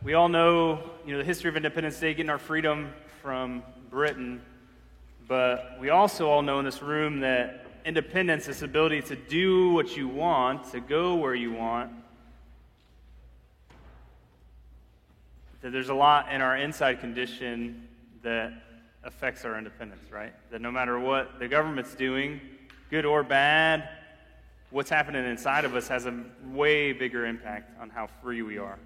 We all know, the history of Independence Day, getting our freedom from Britain, but we also all know in this room that independence, this ability to do what you want, to go where you want, that there's a lot in our inside condition that affects our independence, right? That no matter what the government's doing, good or bad, what's happening inside of us has a way bigger impact on how free we are.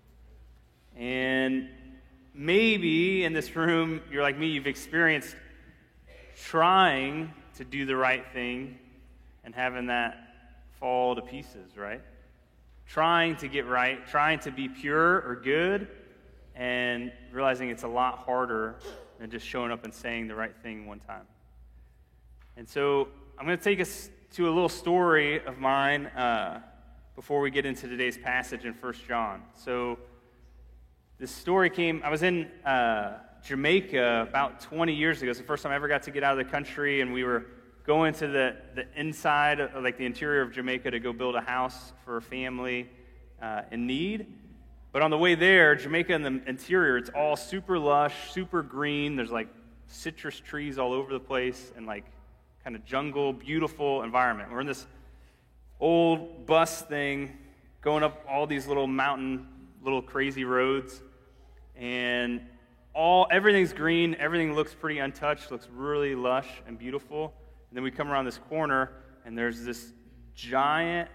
And maybe in this room, you're like me, you've experienced trying to do the right thing and having that fall to pieces, right? Trying to get right, trying to be pure or good, and realizing it's a lot harder than just showing up and saying the right thing one time. And so I'm going to take us to a little story of mine before we get into today's passage in 1 John. So this story I was in Jamaica about 20 years ago. It's the first time I ever got to get out of the country, and we were going to the inside, like the interior of Jamaica, to go build a house for a family in need. But on the way there, Jamaica in the interior, it's all super lush, super green. There's like citrus trees all over the place and like kind of jungle, beautiful environment. We're in this old bus thing going up all these little mountain, little crazy roads, and everything's green, everything looks pretty untouched, looks really lush and beautiful. And then we come around this corner, and there's this giant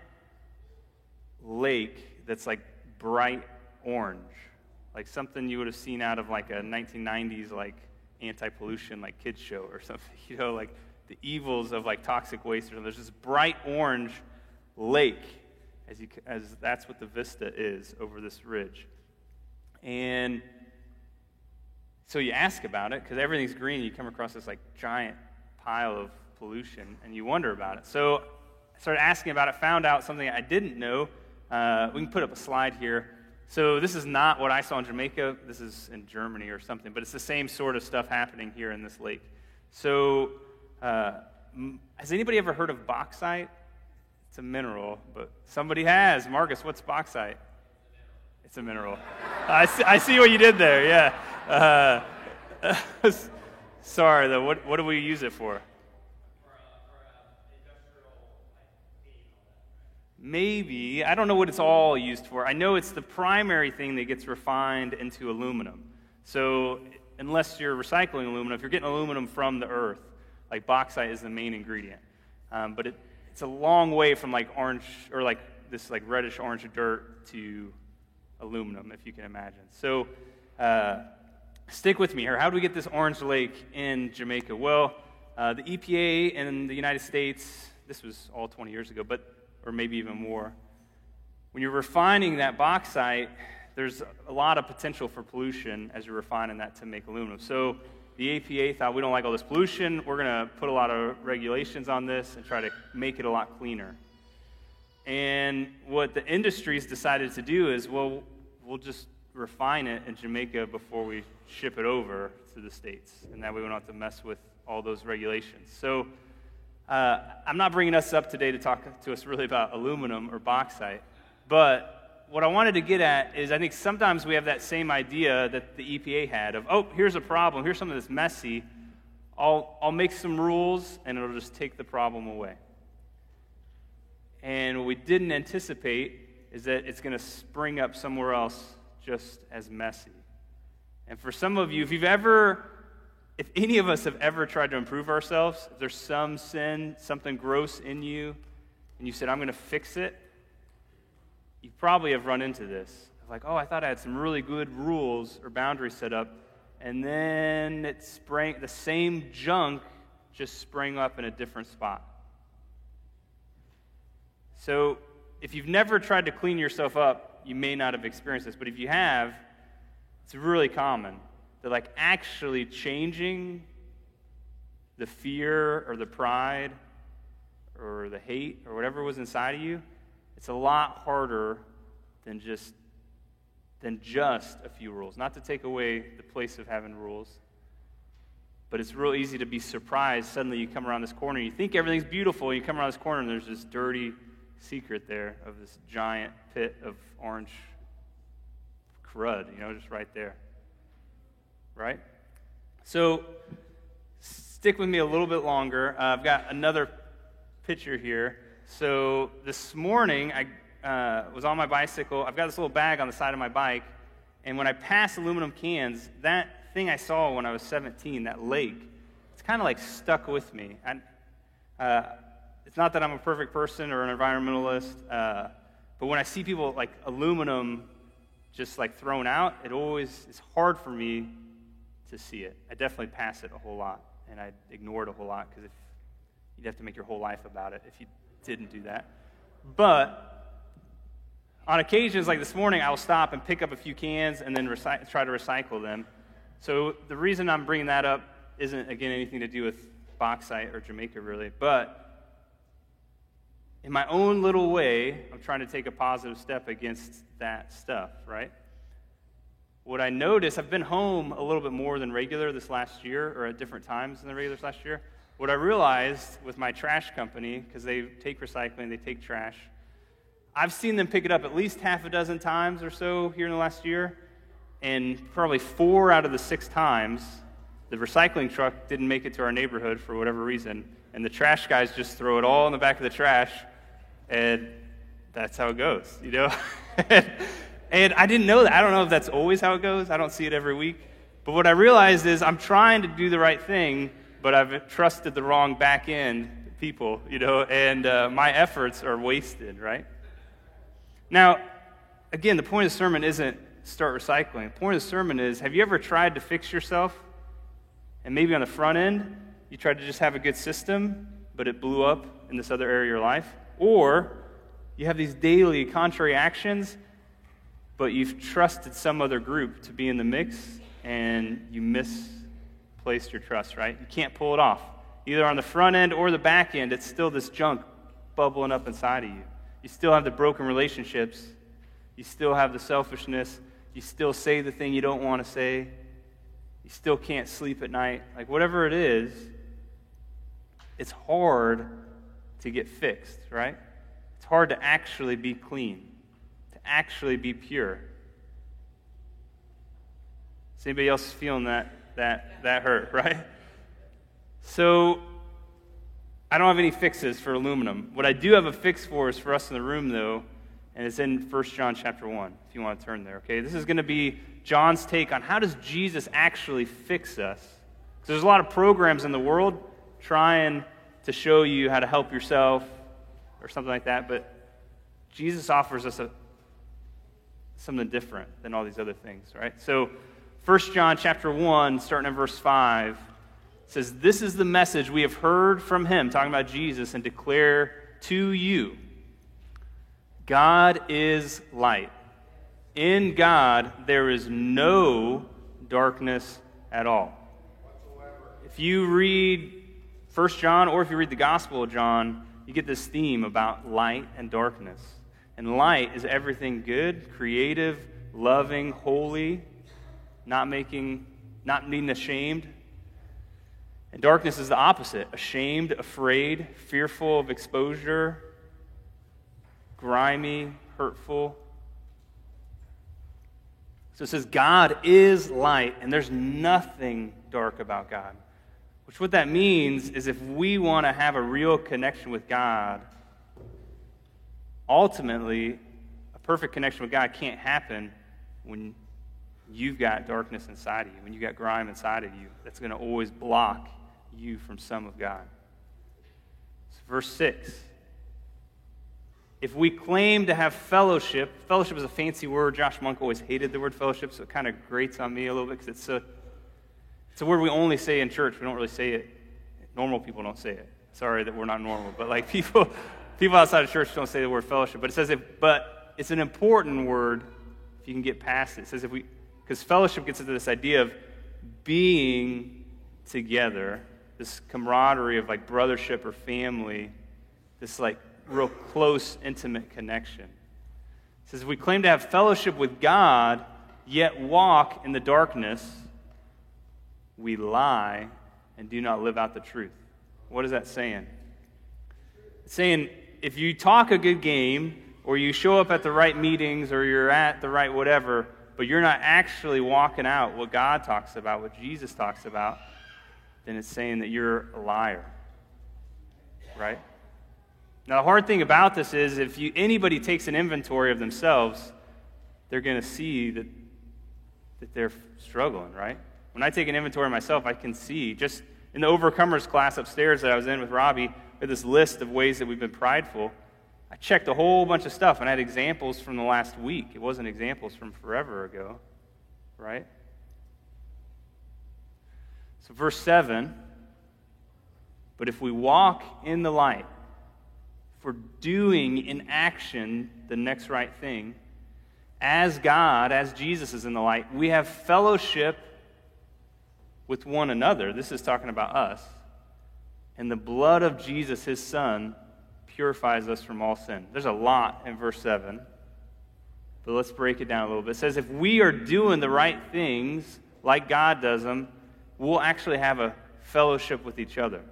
lake that's like bright orange, like something you would have seen out of like a 1990s like anti-pollution like kids show or something, like the evils of like toxic waste. There's this bright orange lake, as that's what the vista is over this ridge. And so you ask about it, because everything's green, you come across this like giant pile of pollution, and you wonder about it. So I started asking about it, found out something I didn't know. We can put up a slide here. So this is not what I saw in Jamaica. This is in Germany or something, but it's the same sort of stuff happening here in this lake. So has anybody ever heard of bauxite? It's a mineral, but somebody has. Marcus, what's bauxite? It's a mineral. I see what you did there, yeah. Sorry, though. What do we use it for? Maybe. I don't know what it's all used for. I know it's the primary thing that gets refined into aluminum. So unless you're recycling aluminum, if you're getting aluminum from the earth, like bauxite is the main ingredient. But it's a long way from like orange, or like this like reddish orange dirt to aluminum, if you can imagine. So stick with me here. How do we get this orange lake in Jamaica? Well, the EPA in the United States, this was all 20 years ago, or maybe even more. When you're refining that bauxite, there's a lot of potential for pollution as you're refining that to make aluminum. So the EPA thought, we don't like all this pollution, we're going to put a lot of regulations on this and try to make it a lot cleaner. And what the industries decided to do is, we'll just refine it in Jamaica before we ship it over to the States, and that way we don't have to mess with all those regulations. So I'm not bringing us up today to talk to us really about aluminum or bauxite, but what I wanted to get at is I think sometimes we have that same idea that the EPA had of, here's a problem, here's something that's messy, I'll make some rules and it'll just take the problem away. And what we didn't anticipate is that it's going to spring up somewhere else just as messy. And for some of you, if any of us have ever tried to improve ourselves, if there's some sin, something gross in you, and you said, I'm going to fix it, you probably have run into this. Like, I thought I had some really good rules or boundaries set up, and then the same junk just sprang up in a different spot. So if you've never tried to clean yourself up, you may not have experienced this, but if you have, it's really common. That like actually changing the fear or the pride or the hate or whatever was inside of you, it's a lot harder than just a few rules. Not to take away the place of having rules, but it's real easy to be surprised. Suddenly you come around this corner, you think everything's beautiful, and you come around this corner and there's this dirty secret there of this giant pit of orange crud, just right there. Right? So stick with me a little bit longer. I've got another picture here. So this morning, I was on my bicycle. I've got this little bag on the side of my bike, and when I pass aluminum cans, that thing I saw when I was 17, that lake, it's kind of like stuck with me. It's not that I'm a perfect person or an environmentalist, but when I see people like aluminum just like thrown out, it's hard for me to see it. I definitely pass it a whole lot, and I ignore it a whole lot because you'd have to make your whole life about it if you didn't do that. But on occasions like this morning, I will stop and pick up a few cans and then try to recycle them. So the reason I'm bringing that up isn't, again, anything to do with bauxite or Jamaica, really, but in my own little way, I'm trying to take a positive step against that stuff, right? What I noticed, I've been home a little bit more than regular this last year, or at different times than the regular this last year. What I realized with my trash company, because they take recycling, they take trash, I've seen them pick it up at least half a dozen times or so here in the last year, and probably 4 out of the 6 times, the recycling truck didn't make it to our neighborhood for whatever reason, and the trash guys just throw it all in the back of the trash, and that's how it goes, And I didn't know that. I don't know if that's always how it goes. I don't see it every week. But what I realized is I'm trying to do the right thing, but I've trusted the wrong back end people, and my efforts are wasted, right? Now, again, the point of the sermon isn't start recycling. The point of the sermon is, have you ever tried to fix yourself? And maybe on the front end, you tried to just have a good system, but it blew up in this other area of your life? Or you have these daily contrary actions, but you've trusted some other group to be in the mix, and you misplaced your trust, right? You can't pull it off. Either on the front end or the back end, it's still this junk bubbling up inside of you. You still have the broken relationships. You still have the selfishness. You still say the thing you don't want to say. You still can't sleep at night. Like, whatever it is, it's hard to get fixed, right? It's hard to actually be clean, to actually be pure. Is anybody else feeling that hurt, right? So, I don't have any fixes for aluminum. What I do have a fix for is for us in the room, though, and it's in 1 John chapter 1, if you want to turn there, okay? This is going to be John's take on how does Jesus actually fix us? Because there's a lot of programs in the world trying to show you how to help yourself or something like that, but Jesus offers us something different than all these other things, right? So 1 John chapter 1, starting in verse 5, says, "This is the message we have heard from him," talking about Jesus, "and declare to you. God is light. In God there is no darkness at all." If you read 1 John or if you read the Gospel of John, you get this theme about light and darkness. And light is everything good, creative, loving, holy, not being ashamed. And darkness is the opposite: ashamed, afraid, fearful of exposure, grimy, hurtful. So it says God is light, and there's nothing dark about God. Which what that means is if we want to have a real connection with God, ultimately, a perfect connection with God can't happen when you've got darkness inside of you, when you've got grime inside of you. That's going to always block you from some of God. So verse 6. If we claim to have fellowship is a fancy word. Josh Monk always hated the word fellowship, so it kind of grates on me a little bit because it's a word we only say in church. We don't really say it. Normal people don't say it. Sorry that we're not normal, but like people outside of church don't say the word fellowship. But it says but it's an important word if you can get past it. It says because fellowship gets into this idea of being together, this camaraderie of like brothership or family, this like real close, intimate connection. It says if we claim to have fellowship with God, yet walk in the darkness, we lie and do not live out the truth. What is that saying? It's saying if you talk a good game, or you show up at the right meetings, or you're at the right whatever, but you're not actually walking out what God talks about, what Jesus talks about, then it's saying that you're a liar, right? Now, the hard thing about this is if anybody takes an inventory of themselves, they're going to see that they're struggling, right? When I take an inventory of myself, I can see, just in the Overcomers class upstairs that I was in with Robbie, we had this list of ways that we've been prideful. I checked a whole bunch of stuff, and I had examples from the last week. It wasn't examples from forever ago, right? So verse 7, but if we walk in the light, if we're doing in action the next right thing, as God, as Jesus is in the light, we have fellowship with one another. This is talking about us. And the blood of Jesus, his Son, purifies us from all sin. There's a lot in verse 7, but let's break it down a little bit. It says if we are doing the right things like God does them, we'll actually have a fellowship with each other.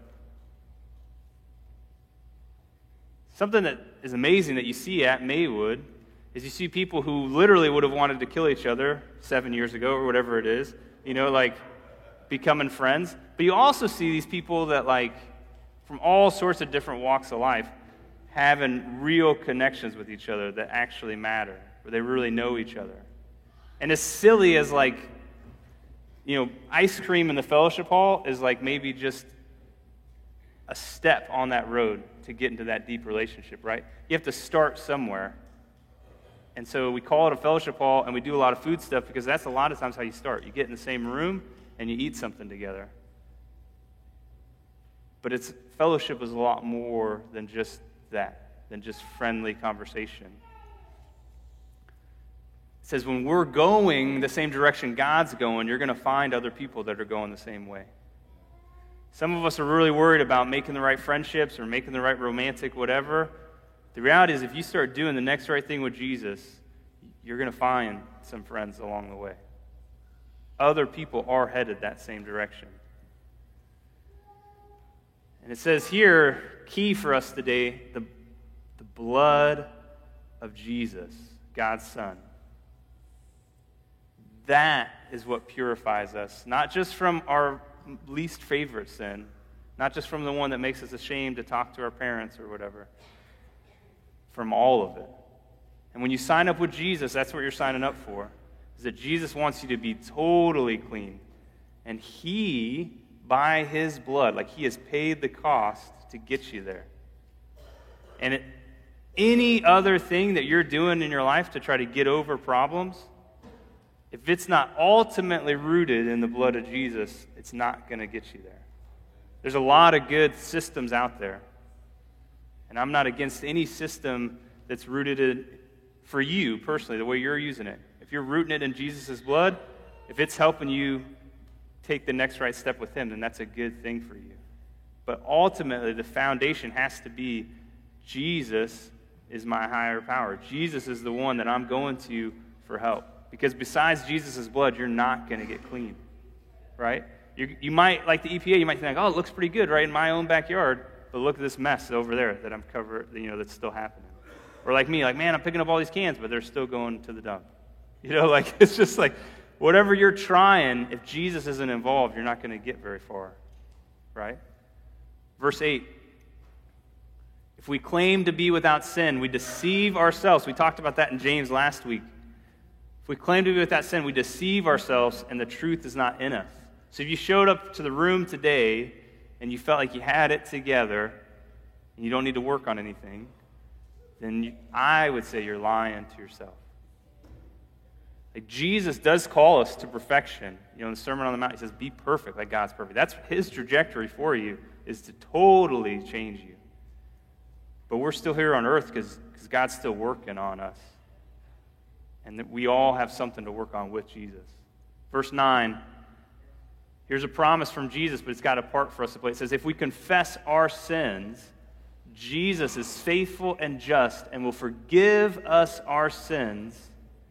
Something that is amazing that you see at Maywood is you see people who literally would have wanted to kill each other 7 years ago or whatever it is, like becoming friends. But you also see these people that from all sorts of different walks of life having real connections with each other that actually matter, where they really know each other. And as silly as ice cream in the fellowship hall is maybe just a step on that road to get into that deep relationship, right? You have to start somewhere. And so we call it a fellowship hall, and we do a lot of food stuff because that's a lot of times how you start. You get in the same room, and you eat something together. But fellowship is a lot more than just that, than just friendly conversation. It says when we're going the same direction God's going, you're going to find other people that are going the same way. Some of us are really worried about making the right friendships or making the right romantic whatever. The reality is if you start doing the next right thing with Jesus, you're going to find some friends along the way. Other people are headed that same direction. And it says here, key for us today, the blood of Jesus, God's Son. That is what purifies us, not just from our least favorite sin, not just from the one that makes us ashamed to talk to our parents or whatever, from all of it. And when you sign up with Jesus, that's what you're signing up for, is that Jesus wants you to be totally clean. And he, by his blood, he has paid the cost to get you there. And any other thing that you're doing in your life to try to get over problems, if it's not ultimately rooted in the blood of Jesus, it's not going to get you there. There's a lot of good systems out there. And I'm not against any system that's rooted in, for you personally, the way you're using it. If you're rooting it in Jesus' blood, if it's helping you take the next right step with him, then that's a good thing for you. But ultimately, the foundation has to be Jesus is my higher power. Jesus is the one that I'm going to for help. Because besides Jesus' blood, you're not going to get clean, right? You might, like the EPA, you might think, oh, it looks pretty good right in my own backyard, but look at this mess over there that I'm covered, that's still happening. Or like me, man, I'm picking up all these cans, but they're still going to the dump. It's just whatever you're trying, if Jesus isn't involved, you're not going to get very far, right? Verse 8. If we claim to be without sin, we deceive ourselves. We talked about that in James last week. If we claim to be without sin, we deceive ourselves, and the truth is not in us. So if you showed up to the room today and you felt like you had it together and you don't need to work on anything, then I would say you're lying to yourself. Jesus does call us to perfection. In the Sermon on the Mount, he says, be perfect like God's perfect. That's his trajectory for you, is to totally change you. But we're still here on earth because God's still working on us. And that we all have something to work on with Jesus. Verse 9, here's a promise from Jesus, but it's got a part for us to play. It says, if we confess our sins, Jesus is faithful and just and will forgive us our sins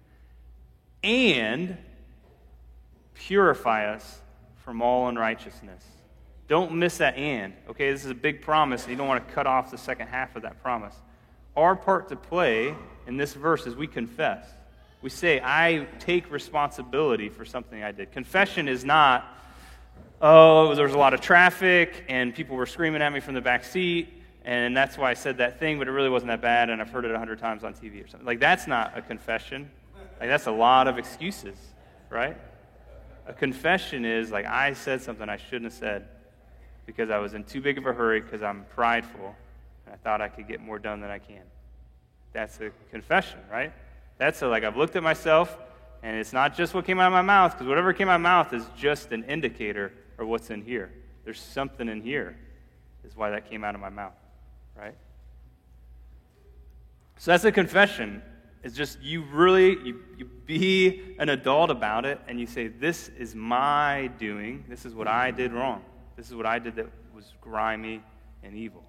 and purify us from all unrighteousness. Don't miss that and. Okay, this is a big promise, and you don't want to cut off the second half of that promise. Our part to play in this verse is we confess. We say, I take responsibility for something I did. Confession is not, oh, there was a lot of traffic, and people were screaming at me from the back seat, and that's why I said that thing, but it really wasn't that bad, and I've heard it 100 times on TV or something. Like, that's not a confession. Like, that's a lot of excuses, right? A confession is, like, I said something I shouldn't have said because I was in too big of a hurry because I'm prideful, and I thought I could get more done than I can. That's a confession, right? That's like, I've looked at myself, and it's not just what came out of my mouth, because whatever came out of my mouth is just an indicator of what's in here. There's something in here, is why that came out of my mouth, right? So that's a confession. It's just you be an adult about it, and you say, this is my doing. This is what I did wrong. This is what I did that was grimy and evil.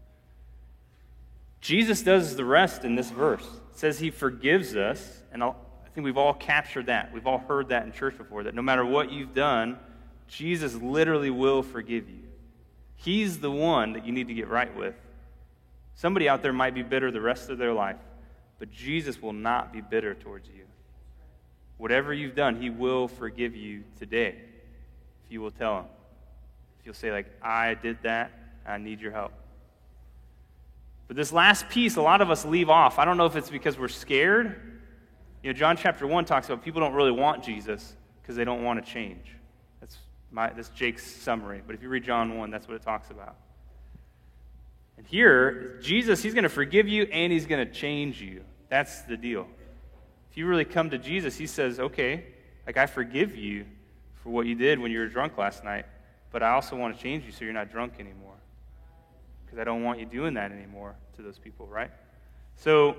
Jesus does the rest in this verse. It says he forgives us, and I think we've all captured that. We've all heard that in church before, that no matter what you've done, Jesus literally will forgive you. He's the one that you need to get right with. Somebody out there might be bitter the rest of their life, but Jesus will not be bitter towards you. Whatever you've done, he will forgive you today if you will tell him. If you'll say, like, I did that, I need your help. But this last piece, a lot of us leave off. I don't know if it's because we're scared. You know, John chapter 1 talks about people don't really want Jesus because they don't want to change. That's Jake's summary. But if you read John 1, that's what it talks about. And here, Jesus, he's going to forgive you and he's going to change you. That's the deal. If you really come to Jesus, he says, okay, like, I forgive you for what you did when you were drunk last night, but I also want to change you so you're not drunk anymore. Because I don't want you doing that anymore to those people, right? So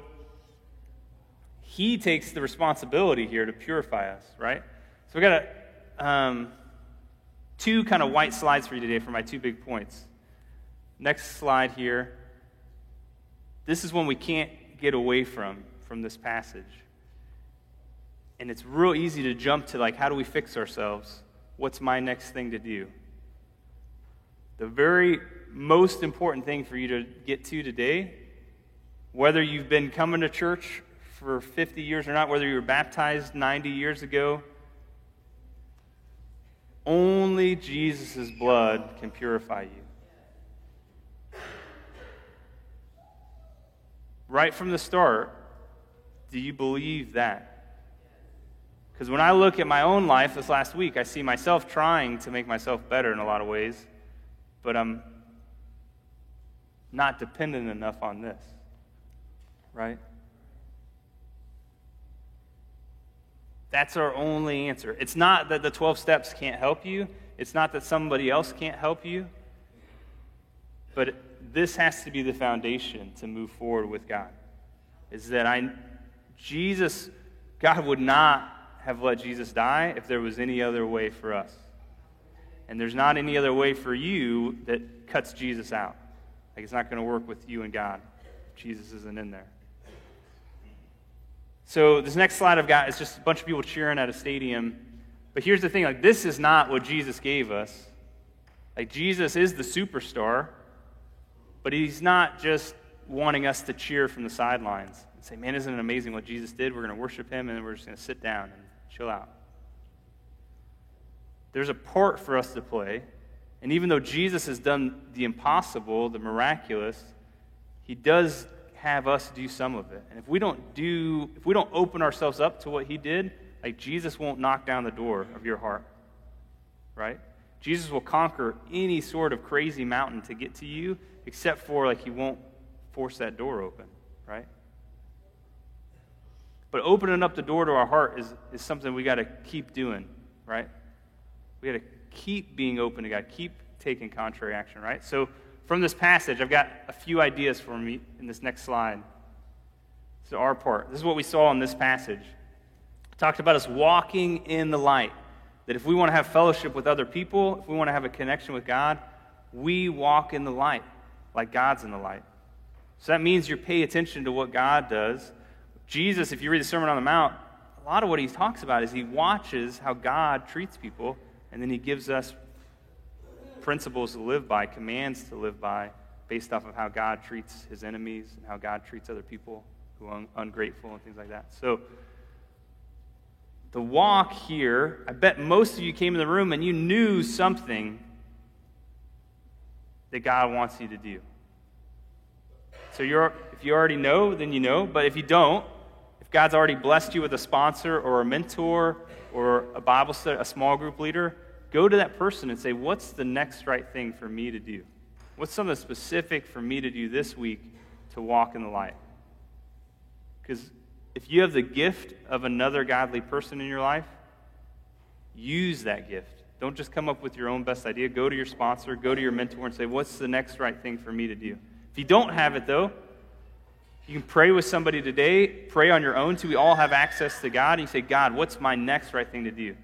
he takes the responsibility here to purify us, right? So we got two kind of white slides for you today for my two big points. Next slide here. This is one we can't get away from this passage. And it's real easy to jump to, like, how do we fix ourselves? What's my next thing to do? The very most important thing for you to get to today, whether you've been coming to church for 50 years or not, whether you were baptized 90 years ago, only Jesus' blood can purify you. Right from the start, do you believe that? Because when I look at my own life this last week, I see myself trying to make myself better in a lot of ways, but I'm not dependent enough on this, right? That's our only answer. It's not that the 12 steps can't help you. It's not that somebody else can't help you. But this has to be the foundation to move forward with God. Is that God would not have let Jesus die if there was any other way for us. And there's not any other way for you that cuts Jesus out. Like, it's not going to work with you and God if Jesus isn't in there. So this next slide I've got is just a bunch of people cheering at a stadium. But here's the thing, like, this is not what Jesus gave us. Like, Jesus is the superstar, but he's not just wanting us to cheer from the sidelines and say, man, isn't it amazing what Jesus did? We're going to worship him, and then we're just going to sit down and chill out. There's a part for us to play. And even though Jesus has done the impossible, the miraculous, he does have us do some of it. And if we don't open ourselves up to what he did, like, Jesus won't knock down the door of your heart, right? Jesus will conquer any sort of crazy mountain to get to you, except for, like, he won't force that door open, right? But opening up the door to our heart is something we got to keep doing, right? We got to keep being open to God, keep taking contrary action, right? So from this passage, I've got a few ideas for me in this next slide. So our part. This is what we saw in this passage. It talked about us walking in the light. That if we want to have fellowship with other people, if we want to have a connection with God, we walk in the light, like God's in the light. So that means you pay attention to what God does. Jesus, if you read the Sermon on the Mount, a lot of what he talks about is he watches how God treats people, and then he gives us principles to live by, commands to live by, based off of how God treats his enemies and how God treats other people who are ungrateful and things like that. So The walk here, I bet most of you came in the room and you knew something that God wants you to do. So if you already know, then you know. But if you don't, if God's already blessed you with a sponsor or a mentor or a Bible study, a small group leader, go to that person and say, what's the next right thing for me to do? What's something specific for me to do this week to walk in the light? Because if you have the gift of another godly person in your life, use that gift. Don't just come up with your own best idea. Go to your sponsor, go to your mentor, and say, what's the next right thing for me to do? If you don't have it, though, you can pray with somebody today, pray on your own, too. We all have access to God, and you say, God, what's my next right thing to do?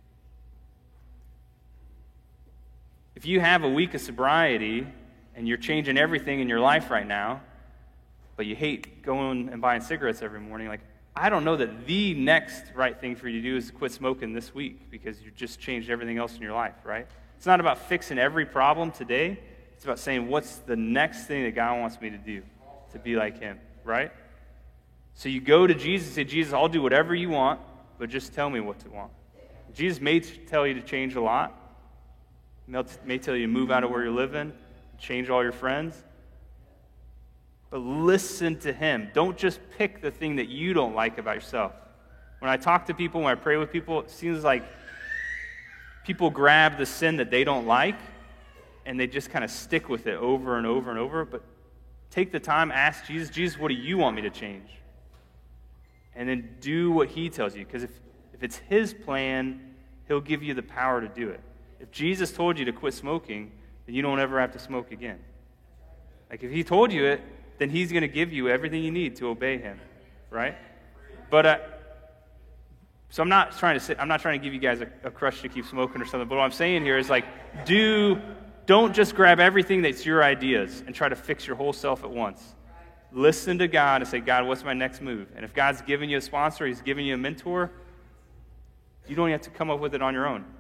If you have a week of sobriety and you're changing everything in your life right now, but you hate going and buying cigarettes every morning, like, I don't know that the next right thing for you to do is to quit smoking this week because you just changed everything else in your life, right? It's not about fixing every problem today. It's about saying, what's the next thing that God wants me to do to be like him, right? So you go to Jesus and say, Jesus, I'll do whatever you want, but just tell me what to want. Jesus may tell you to change a lot. He may tell you to move out of where you're living, change all your friends. But listen to him. Don't just pick the thing that you don't like about yourself. When I talk to people, when I pray with people, it seems like people grab the sin that they don't like and they just kind of stick with it over and over and over. But take the time, ask Jesus, Jesus, what do you want me to change? And then do what he tells you. Because if it's his plan, he'll give you the power to do it. If Jesus told you to quit smoking, then you don't ever have to smoke again. Like if he told you it, then he's going to give you everything you need to obey him, right? But so I'm not trying to give you guys a crush to keep smoking or something. But what I'm saying here is like, don't just grab everything that's your ideas and try to fix your whole self at once. Listen to God and say, God, what's my next move? And if God's giving you a sponsor, he's giving you a mentor, you don't have to come up with it on your own.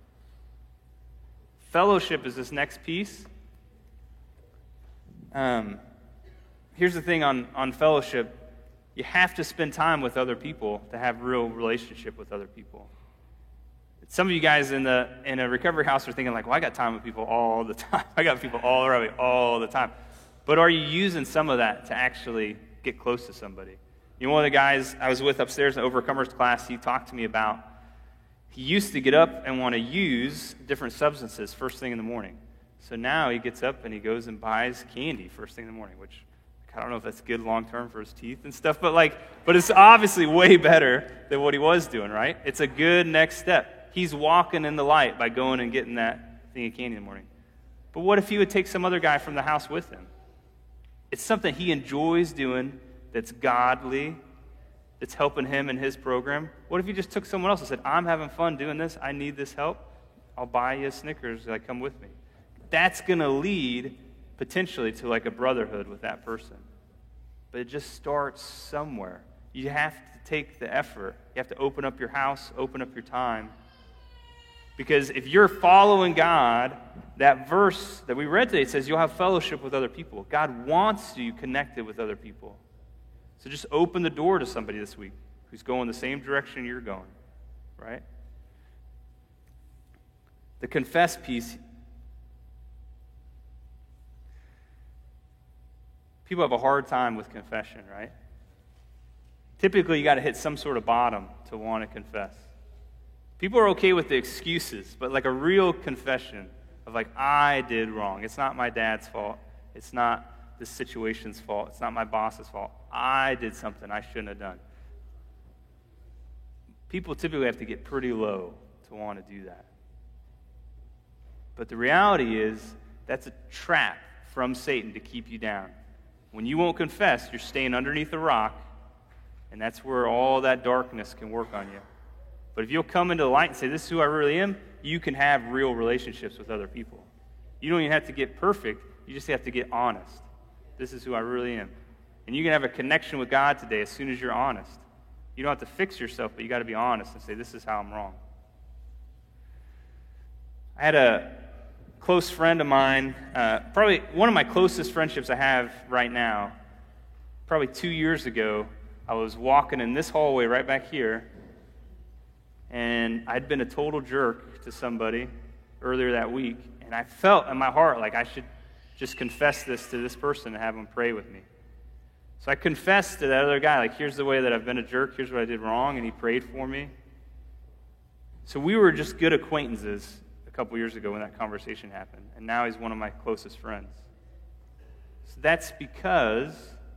Fellowship is this next piece. Here's the thing on fellowship. You have to spend time with other people to have real relationship with other people. Some of you guys in a recovery house are thinking like, well, I got time with people all the time. I got people all around me all the time. But are you using some of that to actually get close to somebody? You know, one of the guys I was with upstairs in the Overcomers class, he talked to me about, he used to get up and want to use different substances first thing in the morning. So now he gets up and he goes and buys candy first thing in the morning, which I don't know if that's good long-term for his teeth and stuff, but it's obviously way better than what he was doing, right? It's a good next step. He's walking in the light by going and getting that thing of candy in the morning. But what if he would take some other guy from the house with him? It's something he enjoys doing that's godly, that's helping him in his program. What if he just took someone else and said, I'm having fun doing this, I need this help, I'll buy you a Snickers, come with me. That's going to lead potentially to like a brotherhood with that person. But it just starts somewhere. You have to take the effort. You have to open up your house, open up your time. Because if you're following God, that verse that we read today says you'll have fellowship with other people. God wants you connected with other people. So just open the door to somebody this week who's going the same direction you're going, right? The confess piece. People have a hard time with confession, right? Typically, you got to hit some sort of bottom to want to confess. People are okay with the excuses, but like a real confession of like, I did wrong. It's not my dad's fault. It's not this situation's fault. It's not my boss's fault. I did something I shouldn't have done. People typically have to get pretty low to want to do that. But the reality is that's a trap from Satan to keep you down. When you won't confess, you're staying underneath a rock, and that's where all that darkness can work on you. But if you'll come into the light and say, this is who I really am, you can have real relationships with other people. You don't even have to get perfect. You just have to get honest. This is who I really am. And you can have a connection with God today as soon as you're honest. You don't have to fix yourself, but you got to be honest and say, this is how I'm wrong. I had a close friend of mine, probably one of my closest friendships I have right now. Probably 2 years ago, I was walking in this hallway right back here, And I'd been a total jerk to somebody earlier that week, and I felt in my heart like I should just confess this to this person and have them pray with me. So I confessed to that other guy, like, here's the way that I've been a jerk, here's what I did wrong, and he prayed for me. So we were just good acquaintances a couple years ago when that conversation happened, and now he's one of my closest friends. So that's because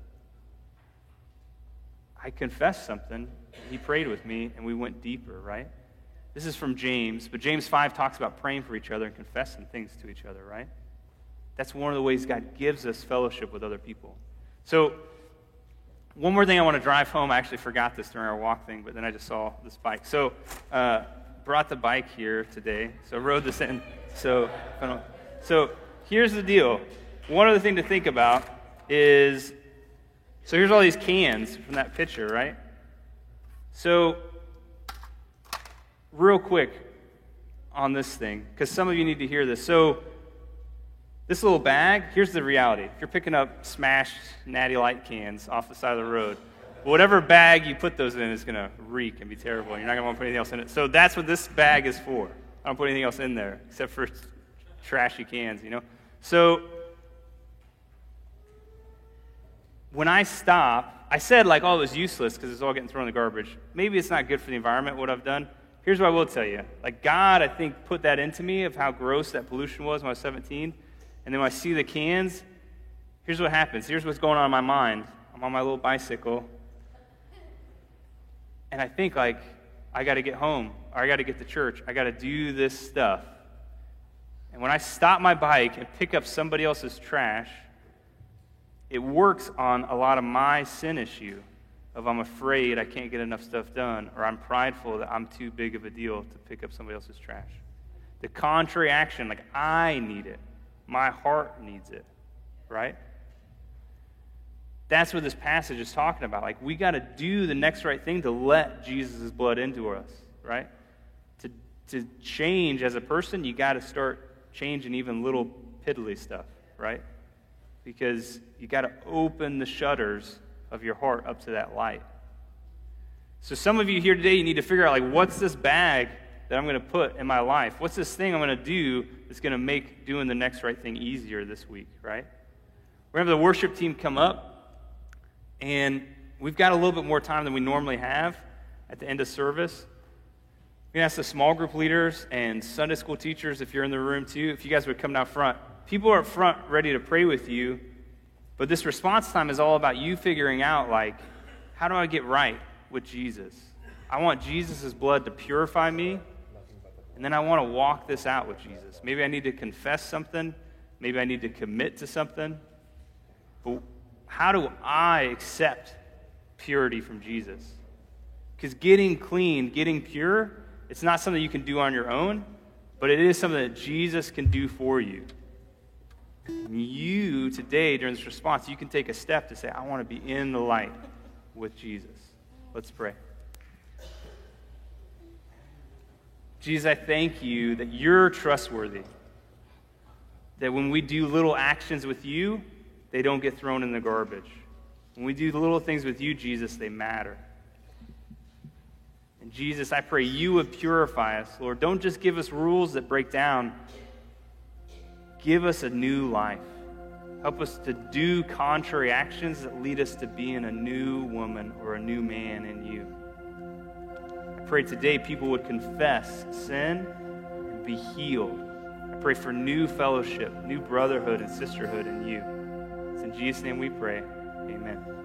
I confessed something, he prayed with me, and we went deeper, right? This is from James, but James 5 talks about praying for each other and confessing things to each other, right? That's one of the ways God gives us fellowship with other people. So, one more thing I want to drive home. I actually forgot this during our walk thing, but then I just saw this bike. So, brought the bike here today. So, rode this in. So here's the deal. One other thing to think about is, so here's all these cans from that picture, right? So, real quick on this thing, because some of you need to hear this. So, this little bag, here's the reality. If you're picking up smashed Natty Light cans off the side of the road, whatever bag you put those in is going to reek and be terrible. You're not going to want to put anything else in it. So that's what this bag is for. I don't put anything else in there except for trashy cans, you know. So when I stop, I said like, oh, it was useless because it's all getting thrown in the garbage. Maybe it's not good for the environment, what I've done. Here's what I will tell you. Like, God, I think, put that into me of how gross that pollution was when I was 17. And then when I see the cans, here's what happens. Here's what's going on in my mind. I'm on my little bicycle, and I think, like, I got to get home, or I got to get to church. I got to do this stuff. And when I stop my bike and pick up somebody else's trash, it works on a lot of my sin issue of I'm afraid I can't get enough stuff done, or I'm prideful that I'm too big of a deal to pick up somebody else's trash. The contrary action, like, I need it. My heart needs it, right? That's what this passage is talking about. Like, we got to do the next right thing to let Jesus' blood into us, right? To change as a person, you got to start changing even little piddly stuff, right? Because you got to open the shutters of your heart up to that light. So some of you here today, you need to figure out, like, what's this bag that I'm going to put in my life? What's this thing I'm going to do that's going to make doing the next right thing easier this week, right? We're going to have the worship team come up, and we've got a little bit more time than we normally have at the end of service. We're going to ask the small group leaders and Sunday school teachers, if you're in the room too, if you guys would come down front. People are up front ready to pray with you, but this response time is all about you figuring out, like, how do I get right with Jesus? I want Jesus' blood to purify me, and then I want to walk this out with Jesus. Maybe I need to confess something. Maybe I need to commit to something. But how do I accept purity from Jesus? Because getting clean, getting pure, it's not something you can do on your own, but it is something that Jesus can do for you. And you, today, during this response, you can take a step to say, I want to be in the light with Jesus. Let's pray. Jesus, I thank you that you're trustworthy. That when we do little actions with you, they don't get thrown in the garbage. When we do the little things with you, Jesus, they matter. And Jesus, I pray you would purify us, Lord. Don't just give us rules that break down. Give us a new life. Help us to do contrary actions that lead us to being a new woman or a new man in you. I pray today people would confess sin and be healed. I pray for new fellowship, new brotherhood and sisterhood in you. It's in Jesus' name we pray. Amen.